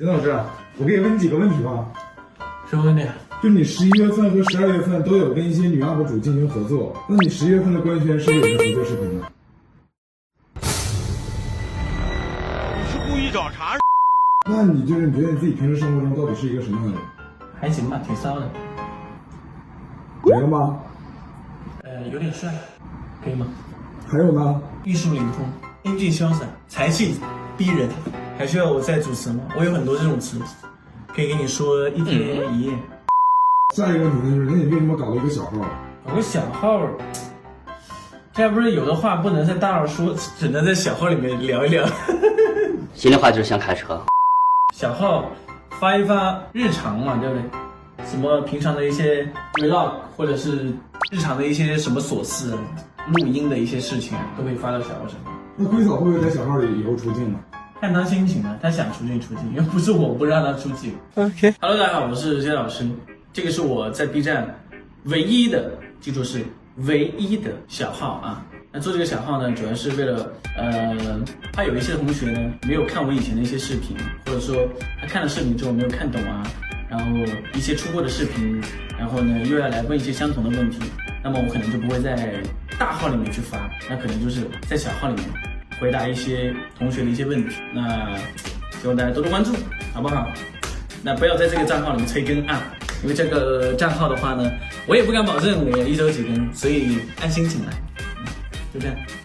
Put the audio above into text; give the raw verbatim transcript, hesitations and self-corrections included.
金老师，我可以问你几个问题吗？ 什么问题？ 就你十一月份和十二月份都有跟一些女 U P 主进行合作，那你十一月份的官宣是不是有个合作视频呢？ 你是故意找茬？ 那你就是你觉得你自己平时生活中到底是一个什么样的人？ 还行吧，挺骚的。 没了吗？ 呃，有点帅，可以吗？ 还有呢？ 玉树临风，英俊潇洒，才气逼人，还需要我再主持吗？我有很多这种词，可以跟你说一天一夜。 下一个问题呢，就是那你为什么搞了一个小号？ 搞个小号，这不是有的话不能在大号说，只能在小号里面聊一聊。 心里话就是想开车。 小号发一发日常嘛，对不对？什么平常的一些 vlog， 或者是日常的一些什么琐事、录音的一些事情，都可以发到小号上。 那龟嫂会不会在小号里以后出镜呢？ 看他心情了，他想出镜出镜，又不是我不让他出镜。OK，Hello， 大家好，我是谢老师，这个是我在 B 站唯一的，记住是唯一的小号啊。那做这个小号呢，主要是为了，呃，怕有一些同学呢没有看我以前的一些视频，或者说他看了视频之后没有看懂啊，然后一些出过的视频，然后呢又要来问一些相同的问题，那么我可能就不会在大号里面去发，那可能就是在小号里面回答一些同学的一些问题。那希望大家多多关注，好不好？那不要在这个账号里面催更啊，因为这个账号的话呢，我也不敢保证我一周几更，所以按心情来。就这样。